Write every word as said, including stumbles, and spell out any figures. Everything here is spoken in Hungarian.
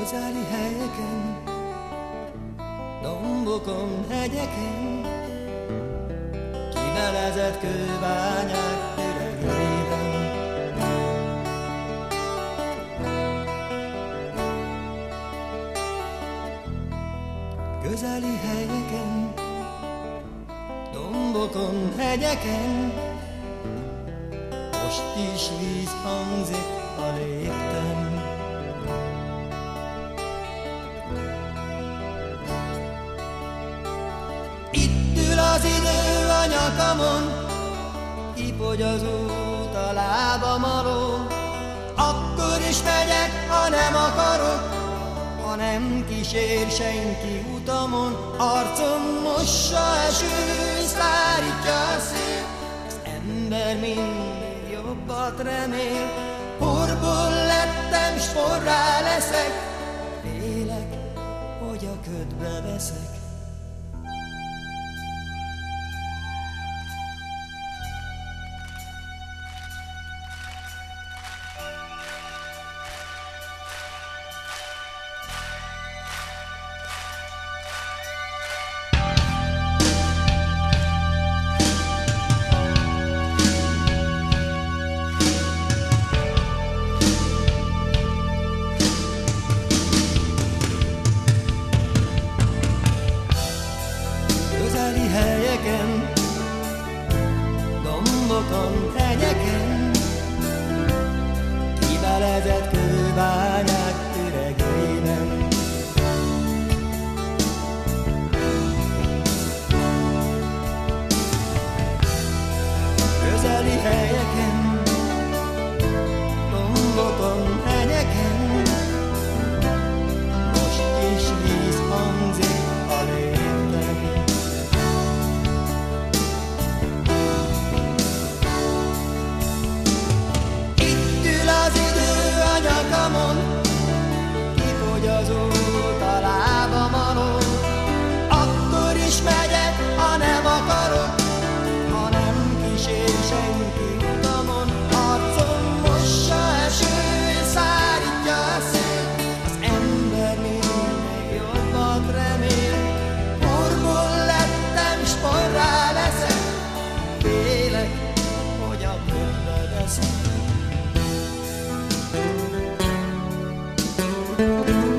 Közeli helyeken, dombokon, hegyeken, kivelezett kőbányák üregeiben. Közeli helyeken, dombokon, hegyeken, most is víz hangzik a lépten. Itt ül az idő a nyakamon, kifogy az út a lábam alól. Akkor is megyek, ha nem akarok, ha nem kísér senki utamon. Arcom mossa eső, szárítja a szél, az ember mindig jobbat remél. Porból lettem, s porrá leszek, félek, hogy a ködbe veszek. Közeli helyeken, dombokon, hegyeken, kivelezett kőbányák üregeiben. Közeli helyeken, dombokon, hegyeken, most is víz hangzik a lépten. Kifogy az út a lábam alól. Akkor is megyek, ha nem akarok, ha nem kísér senki utamon. Arcom mossa eső, szárítja a szél, az ember mindig jobbat remél. Porból lettem, s porrá leszek, félek, hogy a ködbe veszek. Thank you.